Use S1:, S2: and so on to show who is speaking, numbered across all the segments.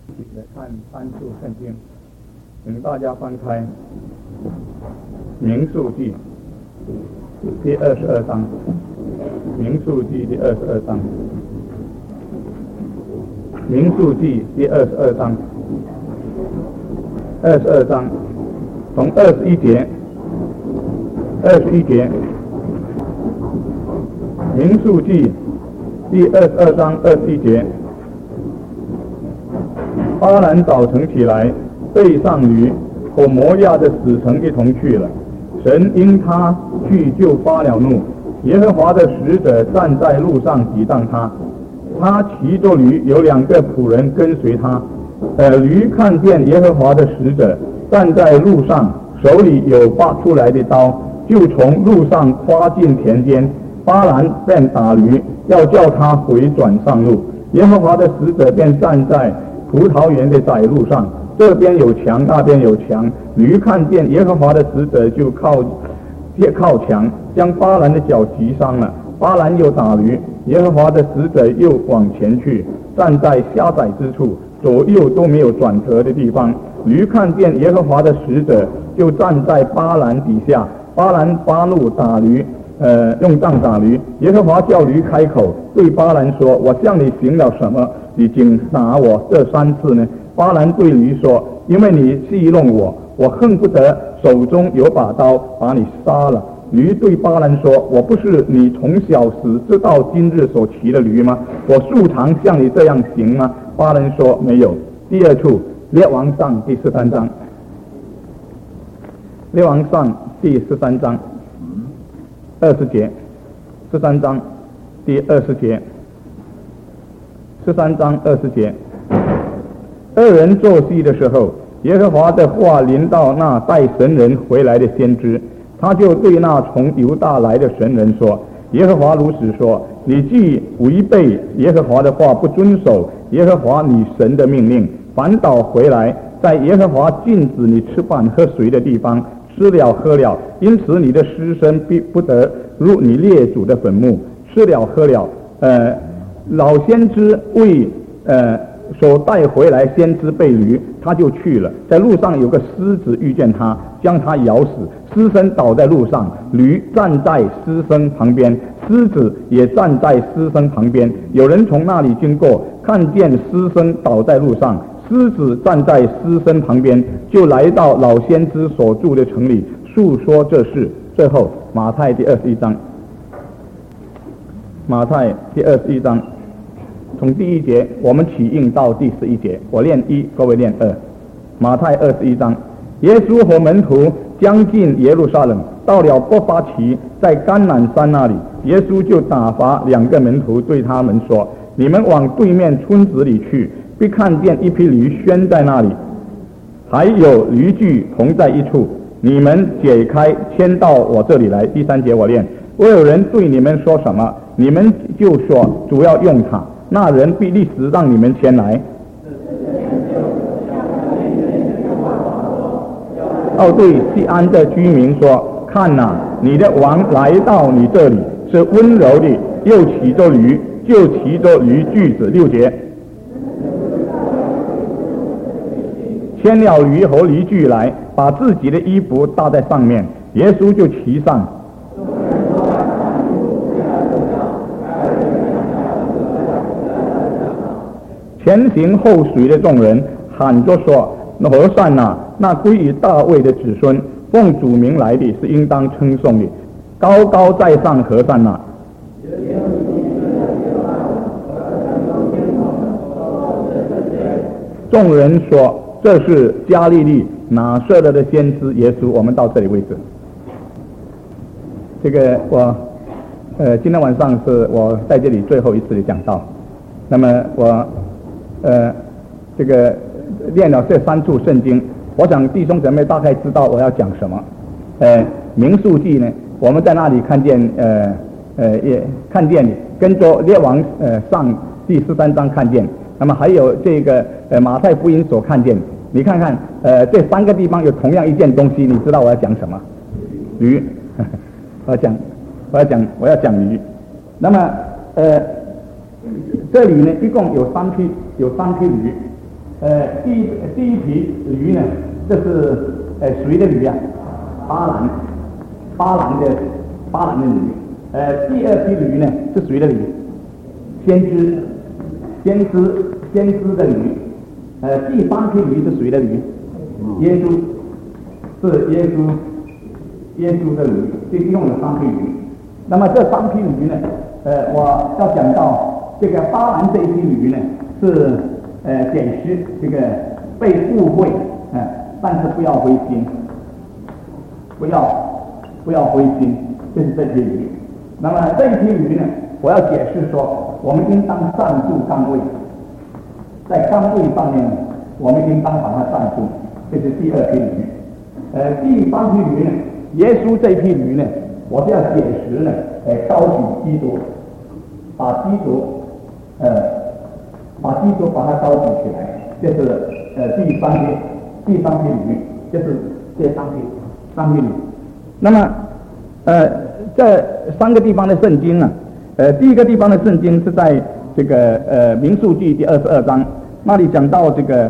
S1: 来看三处圣经，请大家翻开民数记第22章，民数记第22章，民数记第22章，22章从21节民数记第22章21节，巴兰早晨起来，背上驴，和摩押的使臣一同去了。神因他去就发了怒，耶和华的使者站在路上抵挡他。他骑着驴，有2个仆人跟随他。驴看见耶和华的使者站在路上，手里有拔出来的刀，就从路上跨进田间。巴兰便打驴，要叫他回转上路。耶和华的使者便站在葡萄园的窄路上，这边有墙，那边有墙。驴看见耶和华的使者，就靠墙，将巴兰的脚击伤了。巴兰又打驴，耶和华的使者又往前去，站在狭窄之处，左右都没有转折的地方。驴看见耶和华的使者，就站在巴兰底下。巴兰发怒打驴，用杖打驴。耶和华叫驴开口，对巴兰说：“我向你行了什么？你竟打我这3次呢？”巴兰对驴说：“因为你戏弄我，我恨不得手中有把刀把你杀了。”驴对巴兰说：“我不是你从小时直到今日所骑的驴吗？我素常像你这样行吗？”巴兰说：“没有。”第2处列王上第13章，列王上第13章20节，13章第20节，13章20节。2人做戏的时候，耶和华的话临到那带神人回来的先知，他就对那从犹大来的神人说：“耶和华如此说，你既违背耶和华的话，不遵守耶和华你神的命令，反倒回来，在耶和华禁止你吃饭喝水的地方吃了喝了，因此你的尸身必不得入你列祖的坟墓。吃了喝了，老先知为所带回来先知被驴，他就去了。在路上有个狮子遇见他，将他咬死，尸身倒在路上，驴站在尸身旁边，狮子也站在尸身旁边。有人从那里经过，看见尸身倒在路上，狮子站在尸身旁边，就来到老先知所住的城里，述说这事。最后马太第21章，马太第21章从第1节我们起印到第11节，我念1，各位念2。马太21章，耶稣和门徒将近耶路撒冷，到了伯法其，在橄榄山那里，耶稣就打发2个门徒，对他们说：“你们往对面村子里去，必看见一匹驴拴在那里，还有驴具同在一处，你们解开，牵到我这里来。”第3节我念：“若有人对你们说什么，你们就说主要用它，那人必立时让你们前来。”要对西安的居民说：“看哪，你的王来到你这里，是温柔的，又骑着驴，就骑着驴驹子。”6节，牵了驴和驴驹来，把自己的衣服搭在上面，耶稣就骑上。前行后随的众人喊着说：“和散那，那归于大卫的子孙，奉主名来的，是应当称颂的。高高在上和散那。”众人说：“这是加利利拿撒勒的先知耶稣。”我们到这里为止。这个今天晚上是我在这里最后一次的讲道。那么我这个念了这3处圣经，我想弟兄姊妹大概知道我要讲什么。民数记呢，我们在那里看见也看见跟着列王上第13章看见。那么还有这个马太福音所看见，你看看这3个地方有同样一件东西，你知道我要讲什么？驴。我要讲驴。那么这里呢一共有3批驴。
S2: 第一批驴呢，这是谁的驴啊？巴兰的驴。第二批驴呢是谁的驴？先知的驴。第三批驴是谁的驴？耶稣，是耶稣的驴，这用了3批驴。那么这3批驴呢，我要讲到这个巴兰这一批驴呢，是显示这个被误会，但是不要灰心，不要灰心，这是这批驴。那么这一批驴呢，我要解释说，我们应当站住岗位，在岗位上面，我们应当把它站住，这是第2批驴。第3批驴呢，耶稣这一批驴呢，我是要解释呢，高举基督，把基督把它高举起来，这是第三批驴，这是这三批驴。那么这3个地方的圣经呢，第一个地方的圣经是在这个民数记第22章，那里讲到这个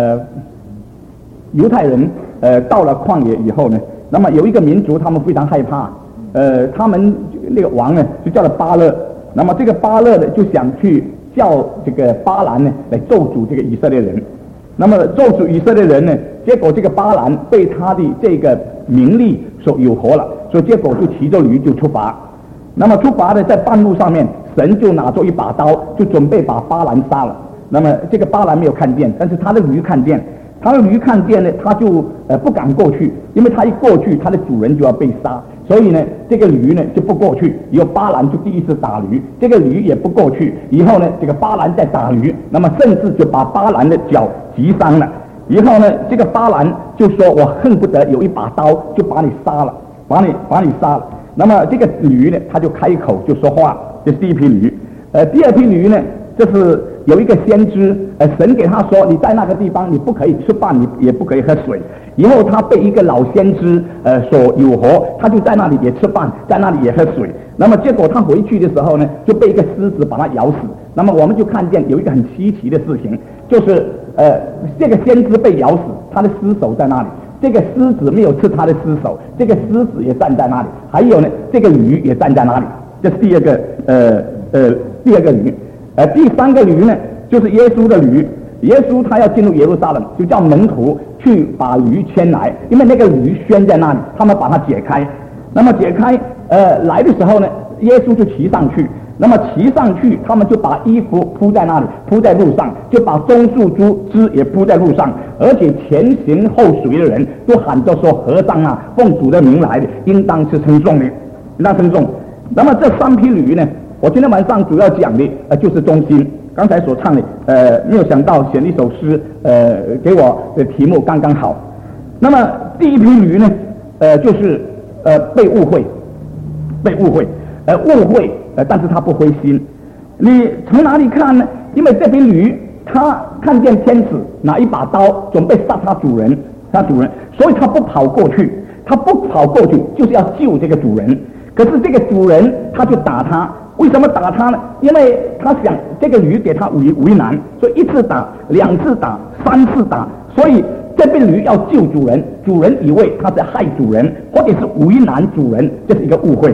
S2: 犹太人到了旷野以后呢，那么有一个民族他们非常害怕，他们那个王呢就叫了巴勒，那么这个巴勒呢就想去叫这个巴兰呢来咒诅这个以色列人，那么咒诅以色列人呢，结果这个巴兰被他的这个名利所诱惑了，所以结果就骑着驴就出发。那么出发呢，在半路上面，神就拿着一把刀，就准备把巴兰杀了。那么这个巴兰没有看见，但是他的驴看见，他的驴看见呢，他就不敢过去，因为他一过去，他的主人就要被杀，所以呢，这个驴呢就不过去。以后巴兰就第一次打驴，这个驴也不过去。以后呢，这个巴兰在打驴，那么甚至就把巴兰的脚击伤了。以后呢，这个巴兰就说：“我恨不得有一把刀就把你杀了，把你杀了。”那么这个驴呢，他就开口就说话，这是第一批驴。第2批驴呢，就是有一个先知，神给他说：“你在那个地方，你不可以吃饭，你也不可以喝水。”以后他被一个老先知所诱惑，他就在那里也吃饭，在那里也喝水。那么结果他回去的时候呢，就被一个狮子把他咬死。那么我们就看见有一个很稀奇的事情，就是这个先知被咬死，他的尸首在那里。这个狮子没有吃他的尸首，这个狮子也站在那里，还有呢，这个驴也站在那里。这是第二个驴。第3个驴呢，就是耶稣的驴。耶稣他要进入耶路撒冷，就叫门徒去把驴牵来，因为那个驴拴在那里，他们把它解开。那么解开，来的时候呢，耶稣就骑上去。那么骑上去，他们就把衣服铺在那里，铺在路上，就把棕树枝也铺在路上，而且前行后随的人都喊着说：“和尚啊，奉主的名来的，应当是称颂的，应当称颂。”那么这3批驴呢，我今天晚上主要讲的就是中心。刚才所唱的，没有想到选一首诗，给我的题目刚刚好。那么第1批驴呢，就是被误会，但是他不灰心。你从哪里看呢？因为这批驴他看见天使拿一把刀准备杀他主人，所以他不跑过去，就是要救这个主人。可是这个主人他就打他，为什么打他呢？因为他想这个驴给他为难，所以1次打、2次打、3次打，所以这批驴要救主人，主人以为他在害主人，或者是为难主人，这是一个误会。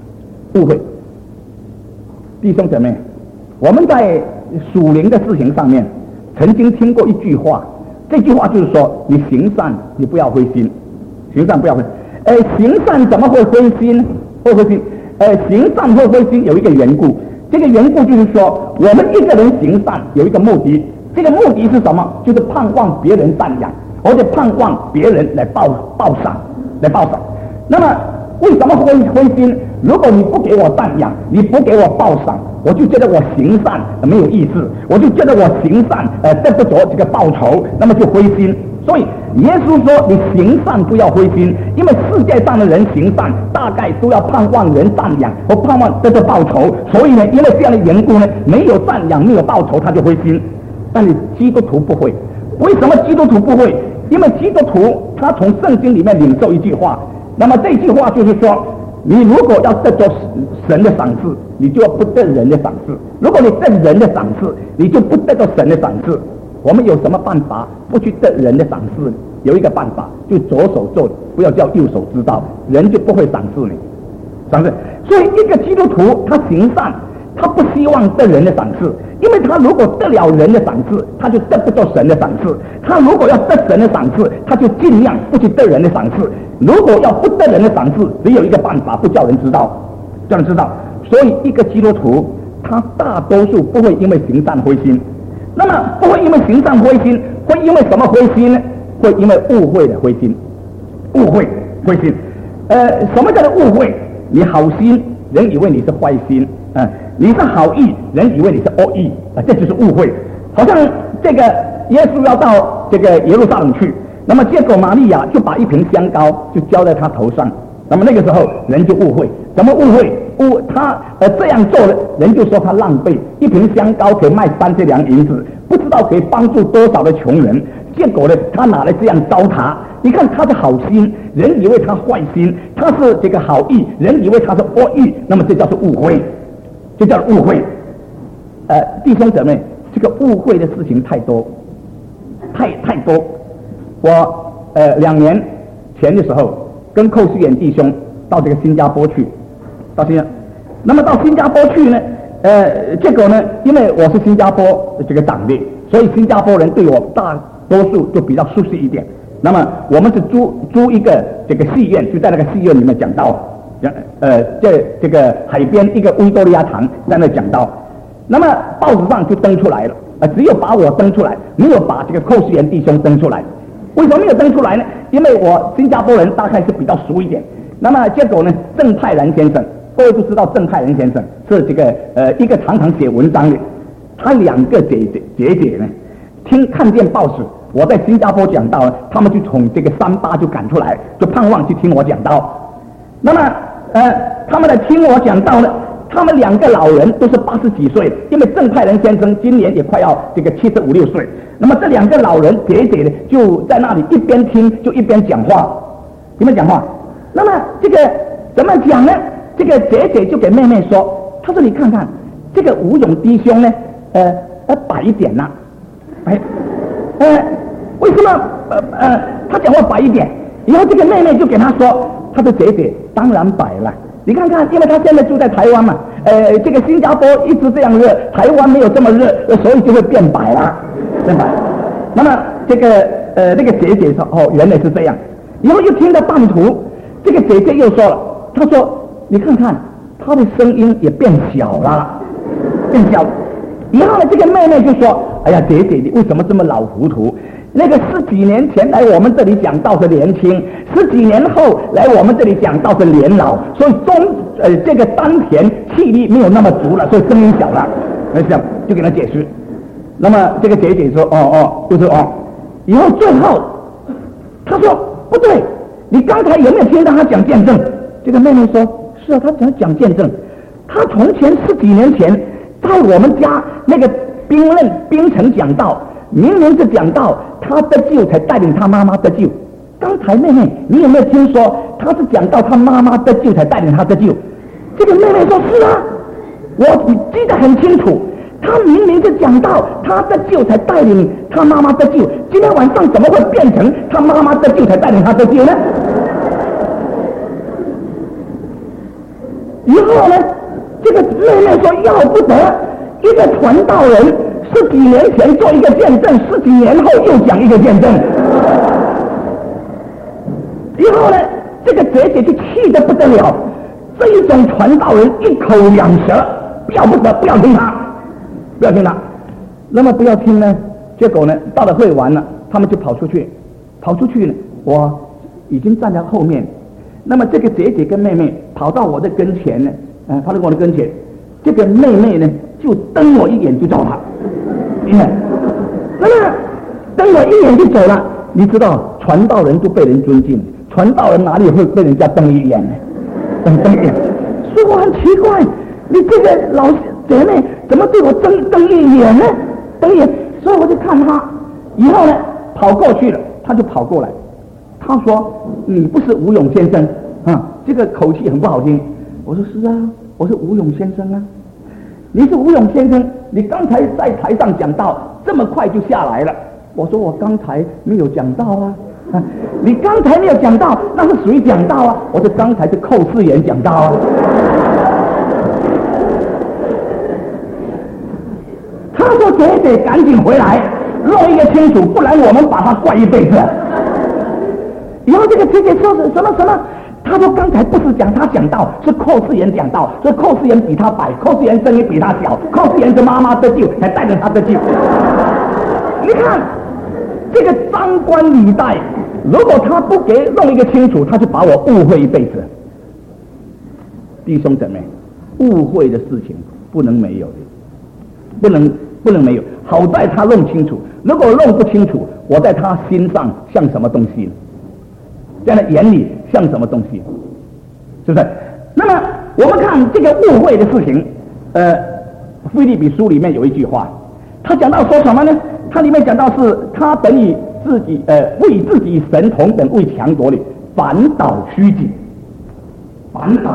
S2: 弟兄姐妹，我们在属灵的事情上面曾经听过一句话，这句话就是说：你行善，你不要灰心，行善不要灰心。行善怎么会灰心？行善会灰心有一个缘故，这个缘故就是说，我们一个人行善有一个目的，这个目的是什么？就是盼望别人赞扬，而且盼望别人来报赏。那么为什么会灰心？如果你不给我赞扬，你不给我报赏，我就觉得我行善没有意思，我就觉得我行善得不着这个报酬，那么就灰心。所以耶稣说你行善不要灰心，因为世界上的人行善大概都要盼望人赞扬和盼望得到报酬，所以呢，因为这样的缘故呢，没有赞扬没有报酬他就灰心。但是基督徒不会。为什么基督徒不会？因为基督徒他从圣经里面领受一句话，那么这句话就是说，你如果要得着神的赏赐，你就要不得人的赏赐；如果你得人的赏赐，你就不得到神的赏赐。 我们有什么办法不去得人的赏识呢？有一个办法，就左手做，不要叫右手知道，人就不会赏识你。赏识，所以一个基督徒他行善，他不希望得人的赏识，因为他如果得了人的赏识，他就得不到神的赏识；他如果要得神的赏识，他就尽量不去得人的赏识。如果要不得人的赏识，只有一个办法，不叫人知道，叫人知道。所以一个基督徒，他大多数不会因为行善灰心。那么不会因为行善灰心，会因为什么灰心呢？会因为误会的灰心。误会灰心，什么叫做误会？你好心，人以为你是坏心，你是好意，人以为你是恶意，这就是误会。好像这个耶稣要到这个耶路撒冷去，那么结果玛利亚就把一瓶香膏就浇在他头上，那么那个时候人就误会，怎么误会？他这样做的人就说他浪费，一瓶香膏可以卖30两银子，不知道可以帮助多少的穷人。结果呢，他拿来这样糟蹋。你看他的好心，人以为他坏心；他是这个好意，人以为他是恶意。那么这叫做误会，这叫误会。弟兄姊妹，这个误会的事情太多，太多。我2年前的时候，跟寇世远弟兄到这个新加坡去，那么到新加坡去呢，结果呢，因为我是新加坡这个长的，所以新加坡人对我大多数就比较熟悉一点。那么我们是租一个这个戏院，就在那个戏院里面讲道，这个海边一个维多利亚堂在那讲道。那么报纸上就登出来了，只有把我登出来，没有把这个寇世元弟兄登出来。为什么没有登出来呢？因为我新加坡人大概是比较熟一点。那么结果呢，郑泰然先生，各位都知道郑泰然先生是这个一个常常写文章的，他2个姐姐呢，看见报纸我在新加坡讲道呢，他们就从这个38就赶出来，就盼望去听我讲道。那么他们来听我讲道呢，他们2个老人都是80几岁，因为郑泰仁先生今年也快要这个75、6岁。那么这2个老人姐姐呢，就在那里一边听就一边讲话，那么这个怎么讲呢？这个姐姐就给妹妹说，她说你看看这个吴勇弟兄呢，白一点呐，为什么他讲话白一点？然后这个妹妹就给他说，他的姐姐当然白了。你看看，因为他现在住在台湾嘛，这个新加坡一直这样热，台湾没有这么热，所以就会变白了，变白。那么这个那个姐姐说，哦，原来是这样。然后又听到半途，这个姐姐又说了，她说，你看看她的声音也变小了，变小了。然后呢，这个妹妹就说，哎呀，姐姐你为什么这么老糊涂？那个10几年前来我们这里讲道是年轻，10几年后来我们这里讲道是年老，所以这个丹田气力没有那么足了，所以声音小了。就给他解释。那么这个姐姐说，就是以后最后他说不对，你刚才有没有听到他讲见证？这个妹妹说，是啊，他讲见证。他从前10几年前在我们家那个槟城讲道，明明是讲道他得救才带领他妈妈得救。刚才妹妹你有没有听说他是讲到他妈妈得救才带领他得救？这个妹妹说，是啊，我记得很清楚，他明明是讲到他得救才带领他妈妈得救，今天晚上怎么会变成他妈妈得救才带领他得救呢？以后呢，这个妹妹说，要不得，一个传道人10几年前做一个见证，10几年后又讲一个见证。以后呢，这个姐姐就气得不得了，这一种传道人一口两舌，不得，不要听他，不要听他。那么不要听呢，结果呢，到了会完了，他们就跑出去呢，我已经站在后面。那么这个姐姐跟妹妹跑到我的跟前呢，跑到我的跟前，这个妹妹呢就瞪我一眼就走了，那么瞪我一眼就走了。你知道传道人都被人尊敬，传道人哪里会被人家瞪一眼呢？瞪一眼，所以我很奇怪，你这个老姐妹怎么对我瞪一眼呢？瞪一眼，所以我就看她，以后呢跑过去了，她就跑过来，她说，你不是吴勇先生啊？这个口气很不好听。我说是啊，我是吴勇先生啊。 你是吴勇先生，你刚才在台上讲到，这么快就下来了。我说我刚才没有讲到啊。你刚才没有讲到，那是谁讲到啊？我说刚才是寇世元讲到啊。他说姐姐赶紧回来弄一个清楚，不然我们把他怪一辈子。然后这个姐姐说是什么什么，他说刚才不是讲他讲到，是寇世元讲到，所以寇世元比他白，寇世元声音比他小，寇世元是妈妈得救才带着他得救。你看这个张冠李戴，如果他不给弄一个清楚，他就把我误会一辈子。弟兄姊妹，误会的事情不能没有的，不能没有。好在他弄清楚，如果弄不清楚，我在他心上像什么东西，在他眼里像什么东西，是不是？那么我们看这个误会的事情，腓立比书里面有一句话，他讲到说什么呢？他里面讲到是他等于自己为自己神同等为强夺的，反倒虚己。反倒，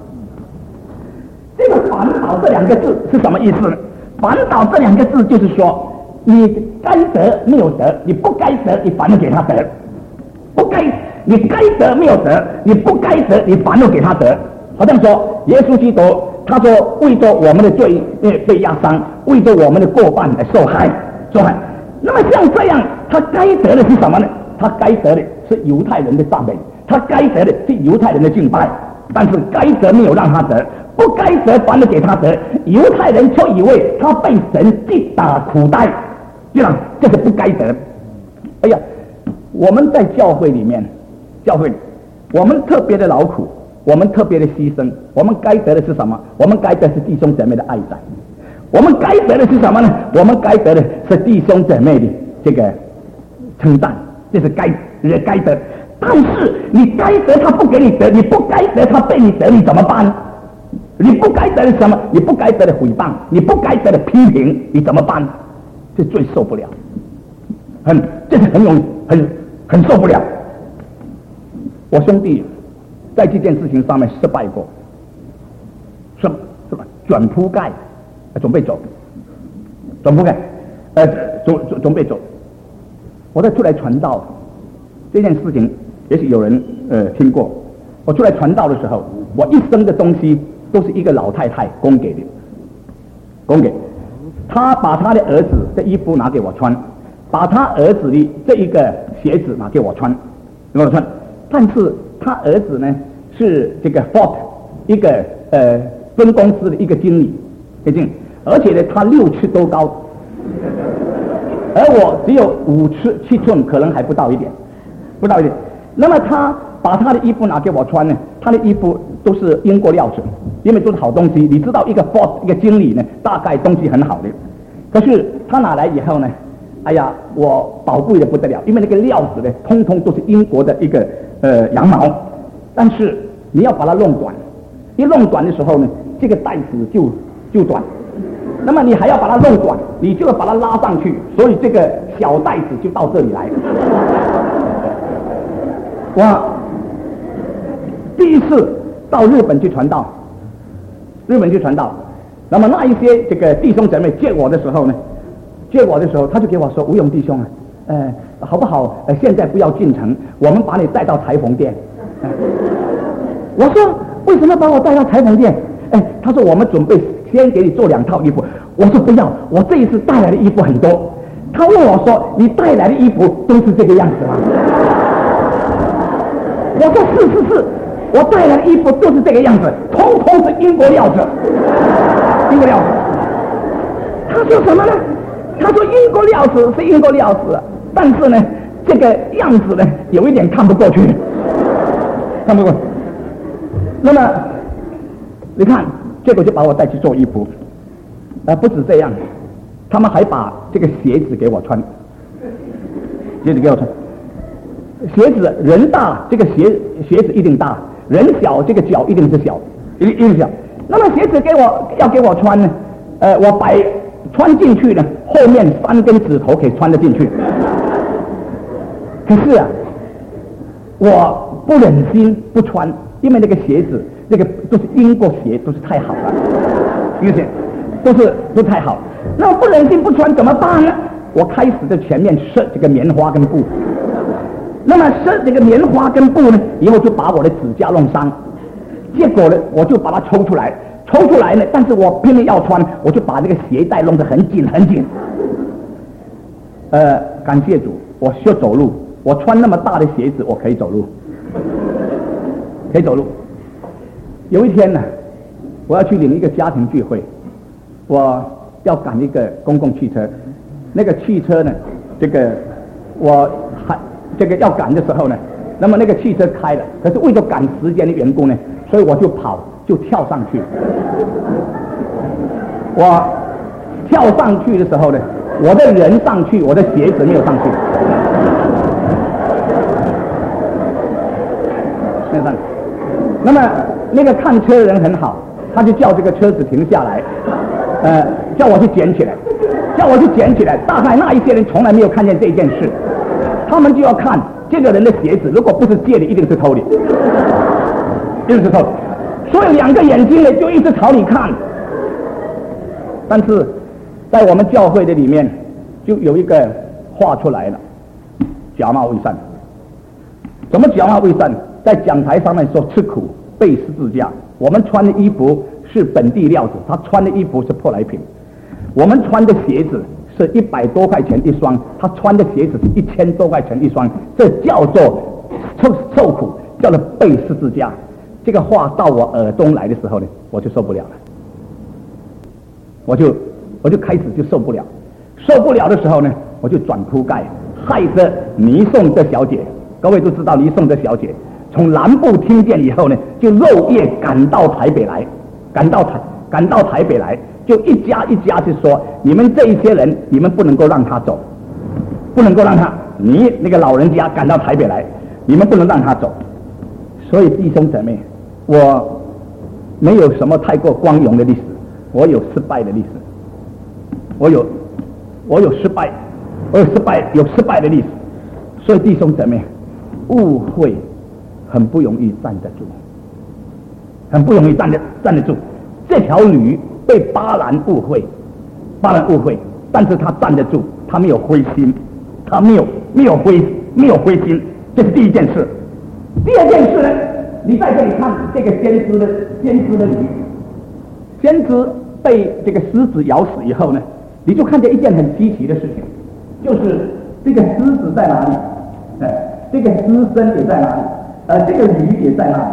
S2: 这个反倒这两个字是什么意思呢？反倒这两个字就是说，你该得没有得，你不该得，你反而给他得；你该得没有得，你不该得，你反而给他得。好像说耶稣基督，他说为着我们的罪被压伤，为着我们的过犯来受害。那么像这样，他该得的是什么呢？他该得的是犹太人的赞美，他该得的是犹太人的敬拜，但是该得没有让他得，不该得反而给他得。犹太人却以为他被神击打苦待，这样这是不该得。哎呀，我们在教会里面，我们特别的劳苦，我们特别的牺牲，我们该得的是什么？我们该得的是弟兄姊妹的爱戴。我们该得的是什么呢？我们该得的是弟兄姊妹的这个称赞，这是该得。但是你该得他不给你得，你不该得他被你得，你怎么办？你不该得的什么？你不该得的诽谤，你不该得的批评，你怎么办？这最受不了，这是很受不了。我兄弟在这件事情上面失败过，是吧？转铺盖。准备走，准备走。我在出来传道这件事情，也许有人听过。我出来传道的时候，我一生的东西都是一个老太太供给的，他把他的儿子的衣服拿给我穿，把他儿子的这一个鞋子拿给我穿，但是他儿子呢是这个 Ford 一个分公司的一个经理。而且呢，他6尺多高，而我只有5尺7寸，可能还不到一点。那么他把他的衣服拿给我穿呢，他的衣服都是英国料子，因为都是好东西。你知道一个 boss 一个经理呢，大概东西很好的。可是他拿来以后呢，哎呀，我宝贵的不得了，因为那个料子呢，通通都是英国的一个羊毛。但是你要把它弄短，一弄短的时候呢，这个带子就短，那么你还要把它弄短，你就要把它拉上去，所以这个小带子就到这里来。我第一次到日本去传道，那么那一些这个弟兄姊妹接我的时候，他就给我说：“吴勇弟兄啊，好不好？现在不要进城，我们把你带到裁缝店。”我说：“为什么把我带到裁缝店？”他说：“我们准备先给你做2套衣服。”我说：“不要，我这一次带来的衣服很多。”他问我说：“你带来的衣服都是这个样子吗？”我说：“是，我带来的衣服都是这个样子，通通是英国料子。”他说什么呢？他说英国料子是英国料子，但是呢，这个样子呢，有一点看不过去。那么你看，结果就把我带去做衣服，不止这样，他们还把这个鞋子给我穿，鞋子人大，这个鞋子一定大；人小，这个脚一定是小，一定小。那么鞋子要给我穿呢，我穿进去呢，后面3根指头可以穿得进去。可是啊，我不忍心不穿，因为那个鞋子，那个都是英国鞋，都是太好了。因为都不太好。那我不忍心不穿怎么办呢？我开始在前面设这个棉花跟布，那么设这个棉花跟布呢，以后就把我的指甲弄伤，结果呢，我就把它抽出来呢，但是我偏偏要穿，我就把这个鞋带弄得很紧很紧。感谢主，我学走路，我穿那么大的鞋子，我可以走路，可以走路。有一天呢，我要去领一个家庭聚会，我要赶一个公共汽车，那个汽车呢，我要赶的时候呢，那么那个汽车开了，可是为了赶时间的缘故呢，所以我就跳上去。我跳上去的时候呢，我的人上去，我的鞋子没有上去，没有上去。那么那个看车的人很好，他就叫这个车子停下来，叫我去捡起来。大概那一些人从来没有看见这件事，他们就要看这个人的鞋子，如果不是借的，一定是偷的，一定是偷的。所以两个眼睛呢就一直朝你看。但是在我们教会的里面，就有一个画出来了，假冒伪善。怎么假冒伪善？在讲台上面说吃苦背十字架，我们穿的衣服是本地料子，他穿的衣服是舶来品。我们穿的鞋子是100多块钱一双，他穿的鞋子是1000多块钱一双，这叫做受苦，叫做背十字架。这个话到我耳中来的时候呢，我就受不了了，我就开始就受不了的时候呢，我就转铺盖，害着倪颂德小姐。各位都知道倪颂德小姐从南部听见以后呢，就漏夜赶到台北来，就一家一家去说，你们这一些人，你们不能够让他走，不能够让他，你那个老人家赶到台北来，你们不能让他走。所以弟兄姊妹，我没有什么太过光荣的历史，我有失败的历史，我有失败的历史。所以弟兄姊妹，误会很不容易站得住，很不容易站得住。这条驴被巴兰误会，但是他站得住，他没有灰心，没有灰心，这是第一件事。第二件事呢，你在这里看这个先知的驴，先知被这个狮子咬死以后呢，你就看见一件很稀奇的事情，就是这个狮子在哪里？这个狮身也在哪里？这个驴也在哪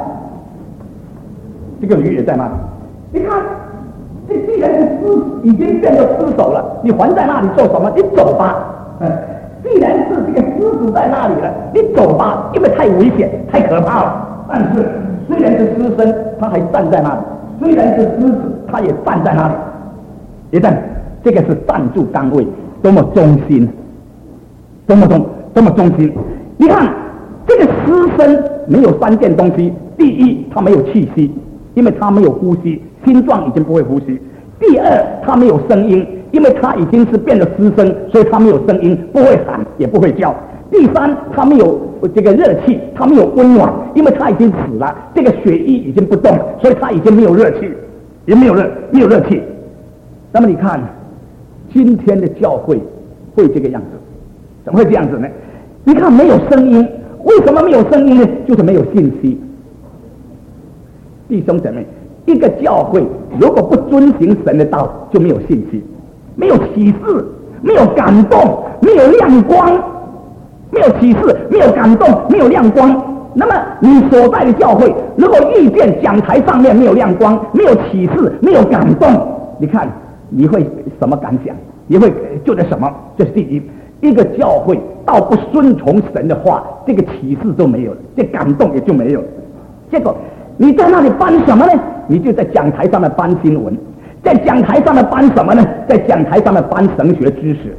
S2: 里？你看，这既然是狮已经变作狮首了，你还在那里做什么？你走吧。既然是这个狮子在那里了，你走吧，因为太危险、太可怕了。但是虽然是狮身，他还站在那里；虽然是狮子，他也站在那里。一站，这个是站住岗位，多么忠心，多么忠心！你看这个狮身没有3件东西：第一，它没有气息，因为它没有呼吸，心脏已经不会呼吸；第二，它没有声音，因为它已经是变了狮身，所以它没有声音，不会喊也不会叫；第三，它没有这个热气，它没有温暖，因为它已经死了，这个血液已经不动了，所以它已经没有热气，也没有热气。那么你看，今天的教会会这个样子，怎么会这样子呢？你看没有声音，为什么没有声音呢？就是没有信息。弟兄姊妹，一个教会如果不遵行神的道，就没有信息，没有启示，没有感动，没有亮光，没有启示，没有感动，没有亮光。那么你所在的教会，如果遇见讲台上面没有亮光，没有启示，没有感动，你看你会什么感想？你会觉得什么？这是第一。一个教会到不顺从神的话，这个启示都没有了，这感动也就没有了。结果你在那里搬什么呢？你就在讲台上面搬新闻，在讲台上面搬什么呢？在讲台上面搬神学知识。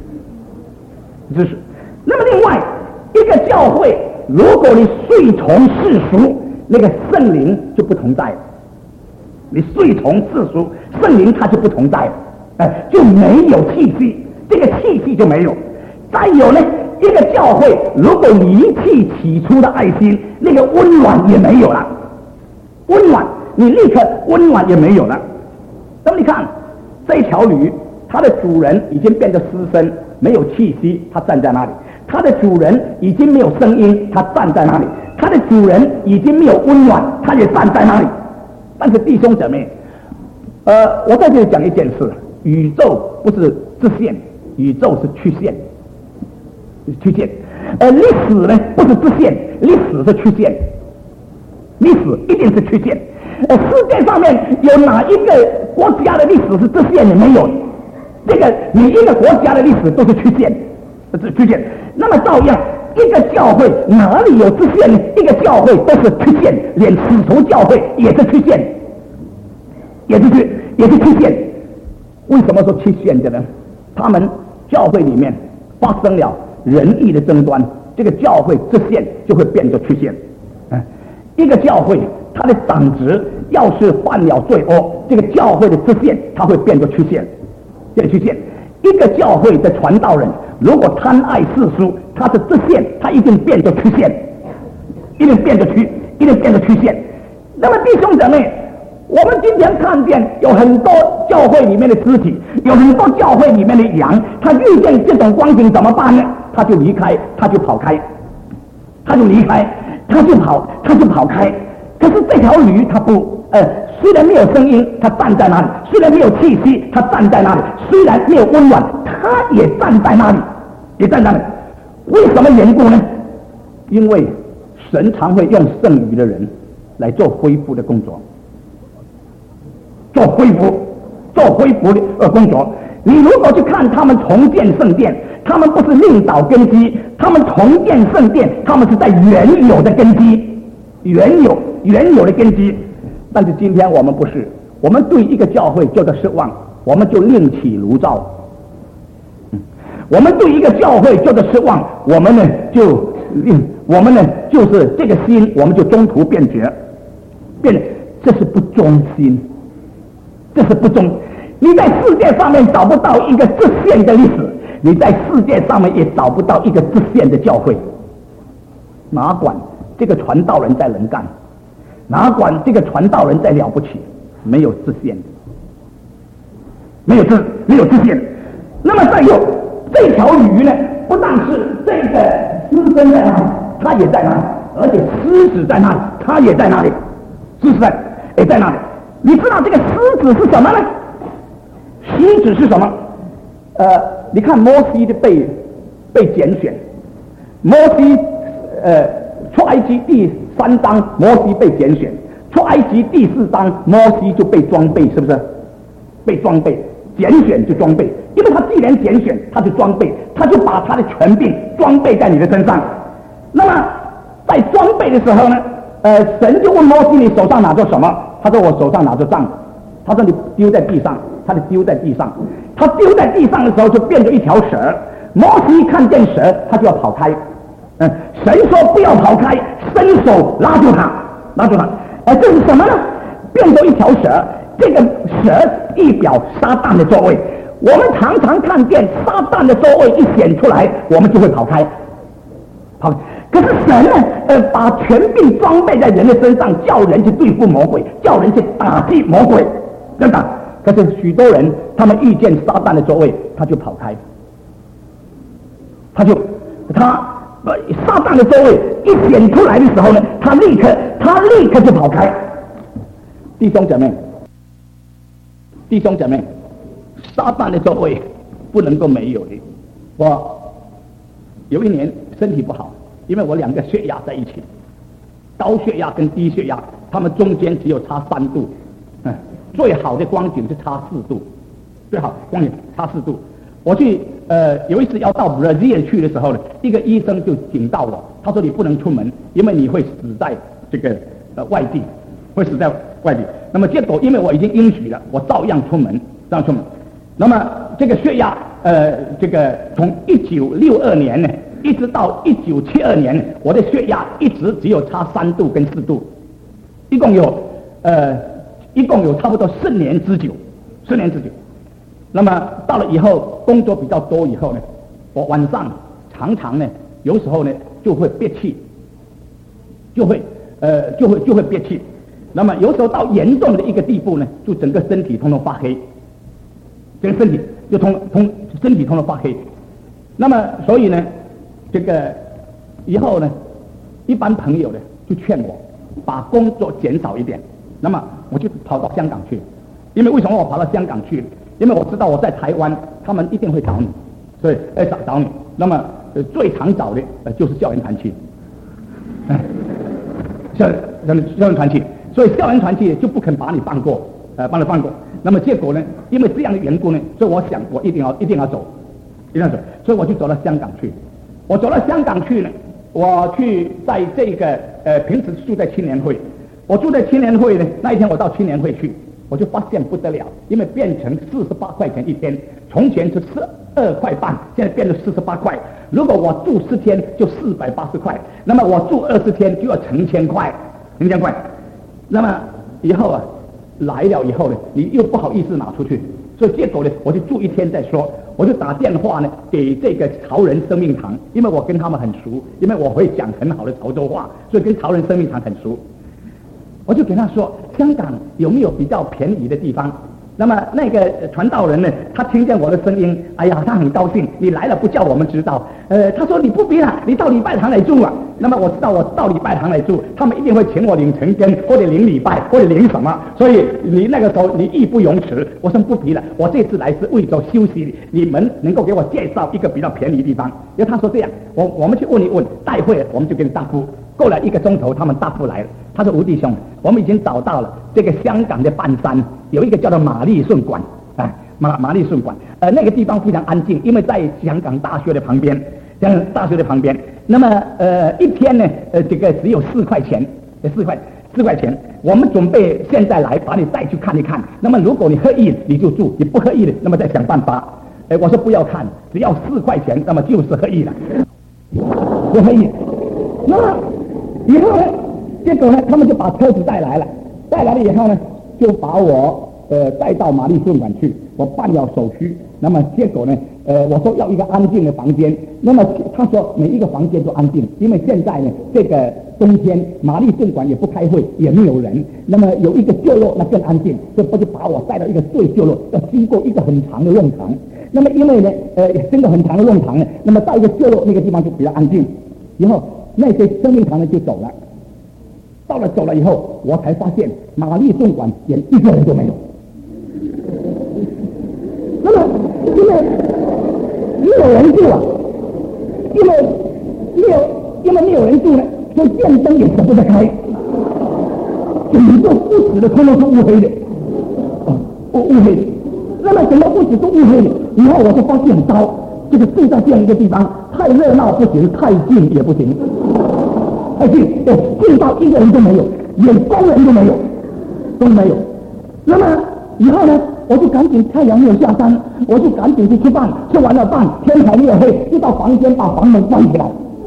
S2: 那么另外一个教会，如果你随从世俗，那个圣灵就不同在了。你随从世俗，圣灵它就不同在了，就没有气息，这个气息就没有。再有呢，一个教会如果离弃起初的爱心，那个温暖也没有了，你立刻温暖也没有了。那么你看， 这一条驴，它的主人已经变得失声，没有气息，它站在那里；它的主人已经没有声音，它站在那里；它的主人已经没有温暖，它也站在那里。但是弟兄姊妹，我在这里讲一件事：宇宙不是直线，宇宙是曲线。曲线，历史呢不是直线，历史是曲线，历史一定是曲线。世界上面有哪一个国家的历史是直线的？没有。这个每一个国家的历史都是曲线，是曲线。那么照样，一个教会哪里有直线呢？一个教会都是曲线，连使徒教会也是曲线，也是曲线。为什么说曲线的呢？他们教会里面发生了仁义的争端，这个教会直线就会变作曲线。一个教会他的长子要是犯了罪恶，这个教会的直线它会变作曲线，曲线。一个教会的传道人如果贪爱世俗，他是直线，他一定变作曲线，一定变作曲线。那么弟兄姊妹，我们今天看见有很多教会里面的肢体，有很多教会里面的羊，他遇见这种光景怎么办呢？他就离开，他就跑开，他就离开，他就跑开。可是这条驴它不，虽然没有声音，它站在那里；虽然没有气息，它站在那里；虽然没有温暖，它也站在那里，也站在那里。为什么缘故呢？因为神常会用剩余的人来做恢复的工作，做恢复的工作。你如果去看他们重建圣殿，他们不是另找根基，他们重建圣殿，他们是在原有的根基，原有的根基。但是今天我们不是，我们对一个教会叫做失望，我们就另起炉灶。我们对一个教会叫做失望，我们呢就是这个心，我们就中途变绝，这是不忠心，这是不忠。你在世界上面找不到一个直线的历史，你在世界上面也找不到一个直线的教会。哪管这个传道人在能干，哪管这个传道人在了不起，没有直线，没有直线。那么再有这条鱼呢，不但是这个狮身在那里，它也在那里，而且狮子在那里，它也在那里，狮子也在那里。你知道这个狮子是什么呢？狮子是什么？你看摩西的被拣选，摩西出埃及第3章，摩西被拣选；出埃及第4章，摩西就被装备，是不是？被装备，拣选就装备，因为他既然拣选，他就装备，他就把他的权柄装备在你的身上。那么在装备的时候呢，神就问摩西：“你手上拿着什么？”他说：“我手上拿着杖。”他说：“你丢在地上。”他就丢在地上，他丢在地上的时候就变成一条蛇。摩西看见蛇，他就要跑开。神说不要跑开，伸手拉住他。这是什么呢？变成一条蛇。这个蛇意表撒旦的座位。我们常常看见撒旦的座位一显出来，我们就会跑开。可是神呢，把权柄装备在人的身上，叫人去对付魔鬼，叫人去打击魔鬼，真的。可是许多人，他们遇见撒旦的座位，他就跑开。撒旦的座位一显出来的时候呢，他立刻就跑开。弟兄姐妹，撒旦的座位不能够没有的。我有一年身体不好，因为我2个血压在一起，高血压跟低血压，他们中间只有差3度。最好的光景是差4度，最好光景差4度。我去有一次要到 Brazil 去的时候呢，一个医生就警告我，他说你不能出门，因为你会死在这个外地，会死在外地。那么结果因为我已经应许了，我照样出门。那么这个血压这个从1962年呢一直到1972年，我的血压一直只有差3度跟4度，一共有差不多10年之久。那么到了以后工作比较多以后呢，我晚上常常呢，有时候呢就会憋气，就会憋气。那么有时候到严重的一个地步呢，就整个身体通通发黑。 这个身体就身体通了发黑。那么所以呢，这个以后呢，一般朋友呢就劝我把工作减少一点。那么我就跑到香港去，因为为什么我跑到香港去？因为我知道我在台湾，他们一定会找你，所以找你。那么最常找的就是校园团契，校园团契，所以校园团契就不肯把你放过，把你放过。那么结果呢，因为这样的缘故呢，所以我想我一定要走，所以我就走到香港去。我走到香港去呢，我去在这个平时住在青年会。我住在青年会呢，那一天我到青年会去，我就发现不得了，因为变成48块钱一天，从前是12块半，现在变成48块。如果我住10天就480块，那么我住20天就要成千块。那么以后来了以后呢，你又不好意思拿出去，所以结果呢，我就住1天再说。我就打电话呢给这个潮人生命堂，因为我跟他们很熟，因为我会讲很好的潮州话，所以跟潮人生命堂很熟。我就给他说，香港有没有比较便宜的地方？那么那个传道人呢，他听见我的声音，哎呀，他很高兴，你来了不叫我们知道。他说你不必了，你到礼拜堂来住啊。那么我知道我到礼拜堂来住，他们一定会请我领成根，或者领礼拜，或者领什么。所以你那个时候你义不容辞。我说不必了，我这次来是为着休息，你们能够给我介绍一个比较便宜的地方。因为他说这样，我们去问一问，待会我们就跟答复。过了1个钟头，他们答复来了。他说吴弟兄，我们已经找到了这个香港的半山有一个叫做玛丽顺馆，玛丽顺馆，那个地方非常安静，因为在香港大学的旁边，那么一天呢，这个只有4块钱，4块钱。我们准备现在来把你带去看一看。那么如果你合意你就住，你不合意的，那么再想办法。我说不要看，只要4块钱，那么就是合意了，不合意。那么以后呢，结果呢，他们就把车子带来了以后呢，就把我带到玛丽顺馆去，我办了手续。那么结果呢，我说要一个安静的房间。那么他说每一个房间都安静，因为现在呢，这个冬天玛丽顺馆也不开会，也没有人。那么有一个旧落那更安静，所以我就把我带到一个最旧落，要经过一个很长的弄堂。那么因为呢，经过很长的弄堂呢，那么到一个旧落那个地方就比较安静。以后那些生命堂呢就走了。走了以后，我才发现玛丽顺馆连一个人都没有。那么因为没有人住啊，因为没有人住呢，所以电灯也舍不得开，整个屋子的通通是乌黑的，乌黑的。那么整个屋子都乌黑的，以后我就发现很糟，这个住在这样一个地方，太热闹不行，太近也不行。近到一个人都没有，连工人都没有。那么以后呢，我就赶紧太阳没有下山，我就赶紧去吃饭，吃完了饭天才没有黑，就到房间把房门关起来。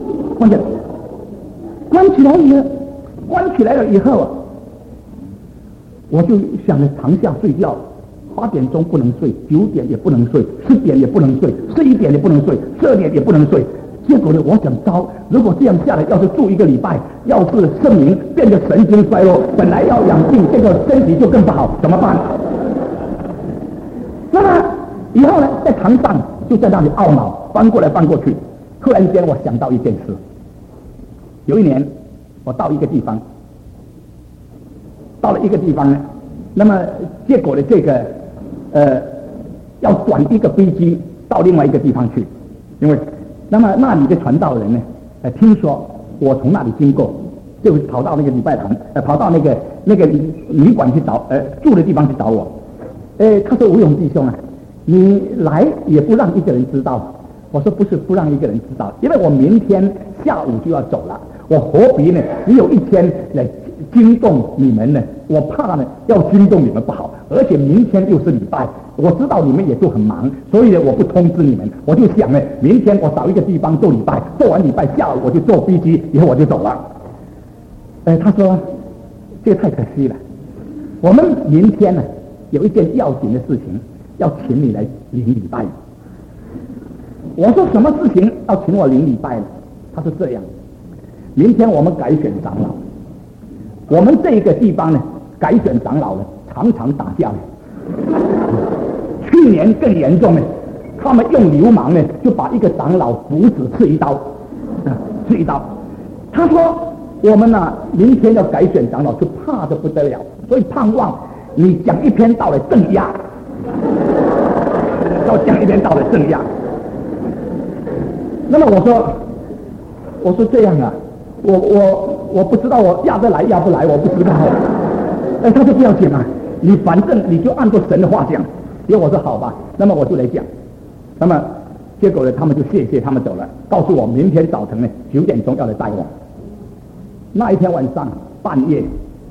S2: 关起来了以后我就想着躺下睡觉，8点钟不能睡，9点也不能睡，10点也不能睡，11点也不能睡，12点也不能睡。结果呢，我想糟，如果这样下来，要是住1个礼拜，要是圣灵变得神经衰弱，本来要养病，这个身体就更不好，怎么办？那么以后呢，在床上就在那里懊恼，翻过来翻过去。突然间，我想到一件事。有一年，我到了一个地方呢，那么结果呢，这个要转一个飞机到另外一个地方去，因为那么那里的传道人呢，听说我从那里经过，就跑到那个礼拜堂，跑到那个旅馆去找，住的地方去找我。他说吴勇弟兄啊，你来也不让一个人知道。我说不是不让一个人知道，因为我明天下午就要走了，我何必呢？只有1天来惊动你们呢？我怕呢要惊动你们不好，而且明天又是礼拜，我知道你们也都很忙，所以呢我不通知你们。我就想呢，明天我找一个地方做礼拜，做完礼拜下午我就坐飞机，以后我就走了。他说这个太可惜了，我们明天呢有一件要紧的事情要请你来领礼拜。我说什么事情要请我领礼拜呢？他说这样，明天我们改选长老，我们这个地方呢改选长老呢常常打架呢，去近年更严重呢，他们用流氓呢就把一个长老脖子刺一刀，刺一刀。他说我们明天要改选长老，就怕得不得了，所以盼望你讲一篇道来镇压，要讲一篇道来镇压。那么我说这样啊，我不知道我压得来压不来，我不知道。他说不要紧啊，你反正你就按照神的话讲。因为我说好吧，那么我就来讲。那么结果呢，他们就谢谢他们走了，告诉我明天早晨呢9点钟要来带我。那一天晚上半夜，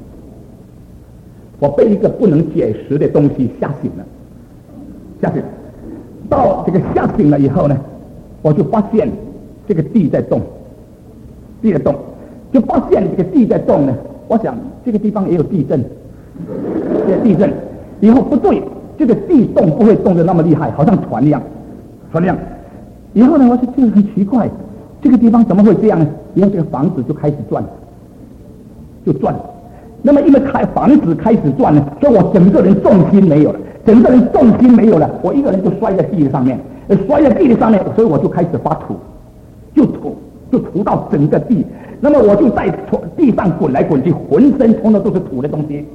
S2: 我被一个不能解释的东西吓醒了。到这个吓醒了以后呢，我就发现这个地在动，就发现这个地在动呢。我想这个地方也有地震，以后不对，这个地动不会动得那么厉害，好像船一样。以后呢，我说这个很奇怪，这个地方怎么会这样呢？以后这个房子就开始转。那么因为房子开始转呢，所以我整个人重心没有了，我一个人就摔在地上面，所以我就开始发土，就涂到整个地。那么我就在地上滚来滚去，浑身冲的都是土的东西。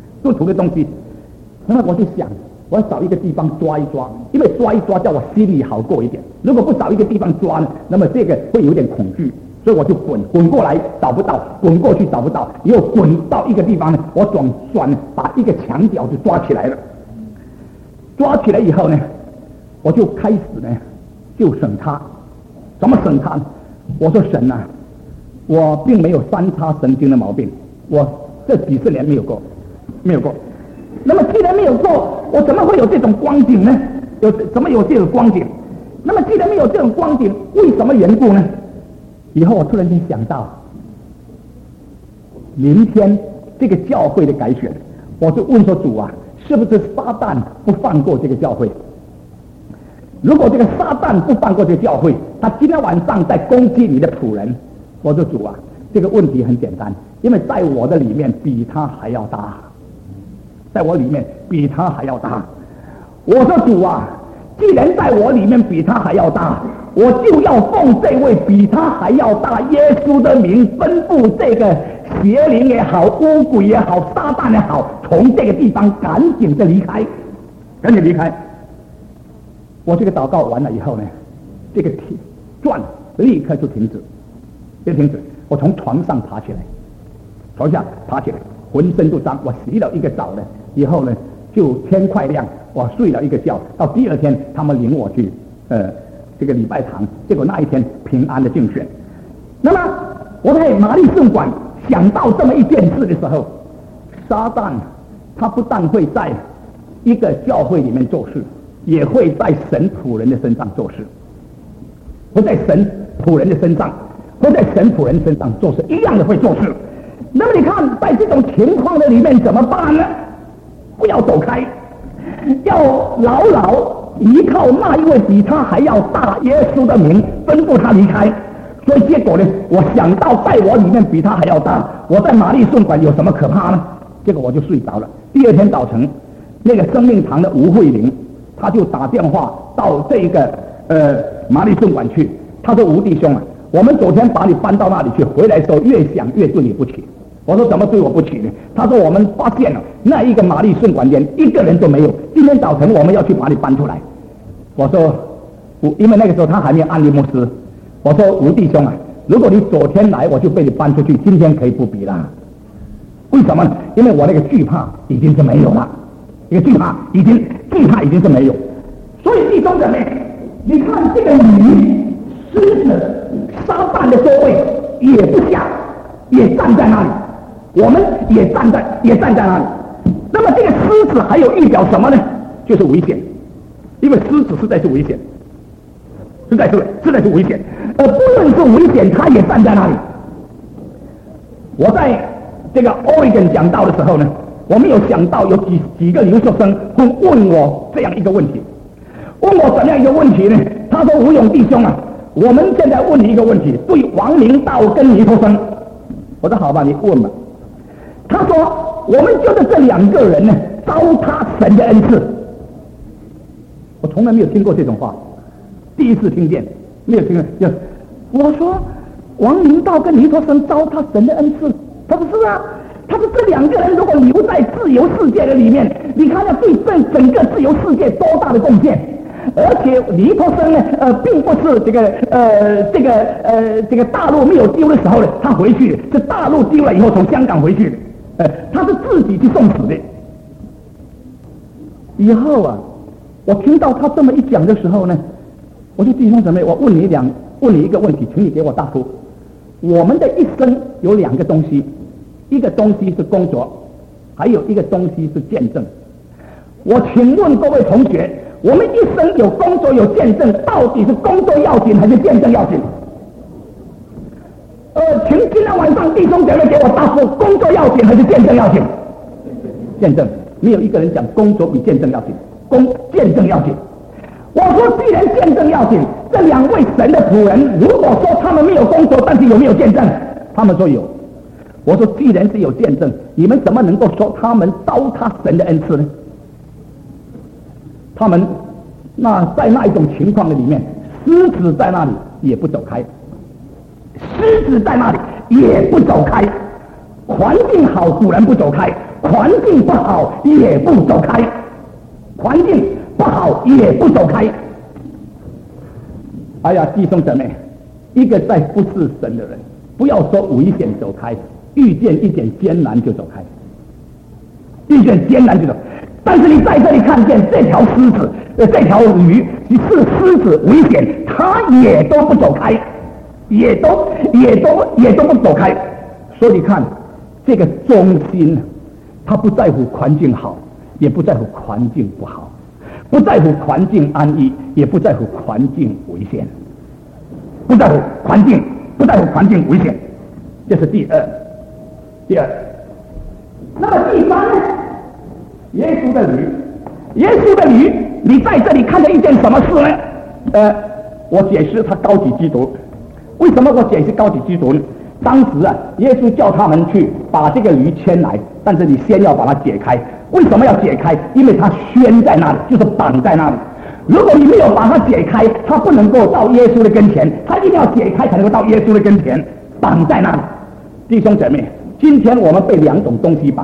S2: 那么我就想，我要找一个地方抓一抓，因为抓一抓叫我心里好过一点。如果不找一个地方抓呢，那么这个会有点恐惧。所以我就滚过来找不到，滚过去找不到，又滚到一个地方呢，我转把一个墙角就抓起来了。抓起来以后呢，我就开始呢就审他。怎么审他呢？我说神啊，我并没有三叉神经的毛病，我这几十年没有过。那么既然没有过，我怎么会有这种光景呢？怎么有这种光景？那么既然没有这种光景，为什么缘故呢？以后我突然间想到，明天这个教会的改选，我就问说主啊，是不是撒旦不放过这个教会？如果这个撒旦不放过这个教会，他今天晚上在攻击你的仆人，我说主啊，这个问题很简单，因为在我的里面比他还要大，我说主啊，既然在我里面比他还要大，我就要奉这位比他还要大耶稣的名，吩咐这个邪灵也好，污鬼也好，撒旦也好，从这个地方赶紧的离开。我这个祷告完了以后呢，这个转立刻就停止。我从床上爬起来，浑身都脏。我洗了一个澡呢，以后呢就天快亮，我睡了一个觉，到第二天他们领我去这个礼拜堂，结果那一天平安的竞选。那么我在玛丽圣馆想到这么一件事的时候，撒旦他不但会在一个教会里面做事，也会在神仆人的身上做事，会在神仆人身上做事，一样的会做事。那么你看在这种情况的里面怎么办呢？不要走开，要牢牢依靠那一位比他还要大耶稣的名，吩咐他离开。所以结果呢，我想到在我里面比他还要大，我在玛丽圣馆有什么可怕呢？结果我就睡着了。第二天早晨，那个生命堂的吴慧玲，他就打电话到这个玛丽圣馆去，他说吴弟兄啊，我们昨天把你搬到那里去，回来的时候越想越对你不起。我说怎么对我不起呢？他说我们发现了那一个玛丽圣馆连一个人都没有，今天早晨我们要去把你搬出来。我说因为那个时候他还没有安利牧师，我说吴弟兄啊，如果你昨天来我就被你搬出去，今天可以不比了。为什么呢？因为我那个惧怕已经是没有了，这个惧怕已经是没有。所以弟兄姊妹，你看这个女狮子撒旦的座位也不下，也站在那里，我们也站在那里。那么这个狮子还有预表什么呢？就是危险，因为狮子实在是危险，实在是危险。不论是危险，他也站在那里。我在这个 Oregon 讲道的时候呢，我没有想到有几个留学生会问我这样一个问题。问我怎样一个问题呢？他说吴勇弟兄啊，我们现在问你一个问题，对王明道跟尼托生。我说好吧，你问吧。他说我们就是这两个人呢，糟蹋神的恩赐。 从来没有听过这种话，第一次听见，没有听过。我说王明道跟尼陀生糟蹋神的恩赐，他不是啊，他说这两个人如果留在自由世界的里面，你看要对整个自由世界多大的贡献。而且尼陀生呢，并不是这个大陆没有丢的时候呢，他回去是大陆丢了以后从香港回去的，他是自己去送死的。以后啊，我听到他这么一讲的时候呢，我就弟兄姊妹，我问你一个问题，请你给我答复。我们的一生有两个东西，一个东西是工作，还有一个东西是见证。我请问各位同学，我们一生有工作有见证，到底是工作要紧还是见证要紧？请今天晚上弟兄姐妹给我答复，工作要紧还是见证要紧？见证，没有一个人讲工作比见证要紧，见证要紧。我说既然见证要紧，这两位神的仆人如果说他们没有工作，但是有没有见证？他们说有。我说既然是有见证，你们怎么能够说他们糟蹋神的恩赐呢？他们在那一种情况的里面，狮子在那里也不走开，狮子在那里也不走开，环境好固然不走开，环境不好也不走开，环境不好也不走开。哎呀，弟兄姊妹，一个在服侍神的人，不要说危险走开，遇见一点艰难就走开，遇见艰难就走。但是你在这里看见这条狮子，这条鱼是狮子危险，它也都不走开，也都不走开。所以你看这个忠心，他不在乎环境好，也不在乎环境不好，不在乎环境安逸，也不在乎环境危险，不在乎环境危险。这是第二。那么第三呢？耶稣的驴，你在这里看到一件什么事呢？我解释他高级基督。为什么我解释高级基督呢？当时啊，耶稣叫他们去把这个驴牵来，但是你先要把它解开。为什么要解开？因为它拴在那里，就是绑在那里。如果你没有把它解开，它不能够到耶稣的跟前，它一定要解开才能够到耶稣的跟前，绑在那里。弟兄姐妹，今天我们被两种东西绑。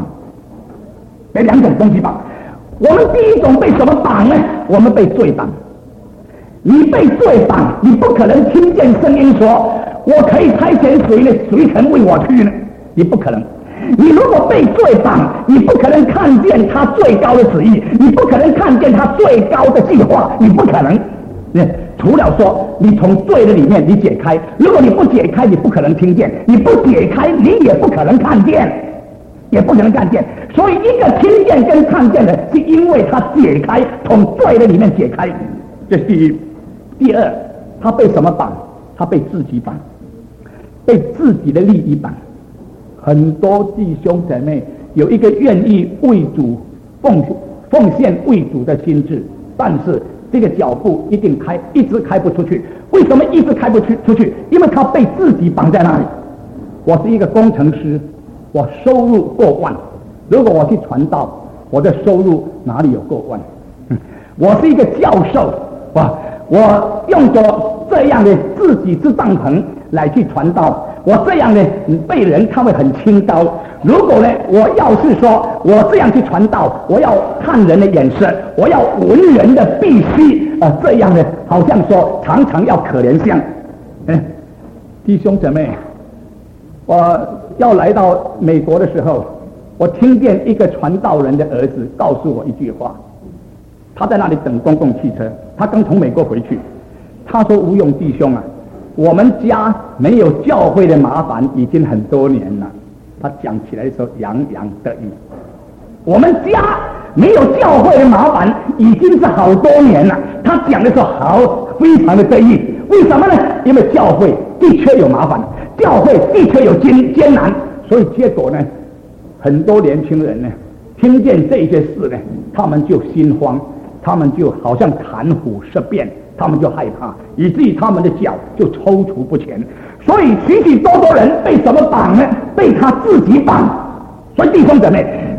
S2: 我们第一种被什么绑呢？我们被罪绑。你被罪绑，你不可能听见声音说我可以差遣谁呢？谁肯为我去呢？你不可能。你如果被罪绑，你不可能看见他最高的旨意，你不可能看见他最高的计划，你不可能。除了说你从罪的里面你解开，如果你不解开，你不可能听见；你不解开，你也不可能看见。所以一个听见跟看见的，是因为他解开，从罪的里面解开。这是第一。第二，他被什么绑？他被自己绑，被自己的利益绑。很多弟兄姐妹有一个愿意为主奉献为主的心志，但是这个脚步一直开不出去。为什么一直开不出去？因为他被自己绑在那里。我是一个工程师，我收入过万，如果我去传道，我的收入哪里有过万？我是一个教授，我用着这样的自己之帐篷来去传道，我这样的被人看会很清高。如果呢，我要是说我这样去传道，我要看人的眼色，我要闻人的必须，这样的好像说常常要可怜相。弟兄姊妹，我要来到美国的时候，我听见一个传道人的儿子告诉我一句话。他在那里等公共汽车，他刚从美国回去。他说：“吴勇弟兄啊，我们家没有教会的麻烦已经很多年了。”他讲起来的时候洋洋得意。我们家没有教会的麻烦已经是好多年了。他讲的时候非常的得意。为什么呢？因为教会的确有麻烦，教会的确有艰难，所以结果呢，很多年轻人呢，听见这些事呢，他们就心慌。他们就好像谈虎色变，他们就害怕，以至于他们的脚就踌躇不前。所以许许多多人被什么绑呢？被他自己绑。所以弟兄姊妹，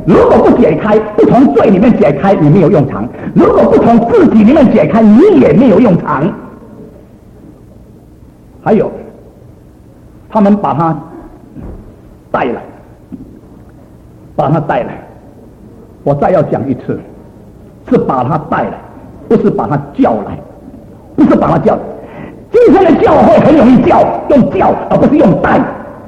S2: 如果不解开，不从罪里面解开，你没有用场；如果不从自己里面解开，你也没有用场。还有，他们把他带来，我再要讲一次，是把他带来，不是把他叫来，不是把他叫来。今天的教会很容易用叫，而不是用带。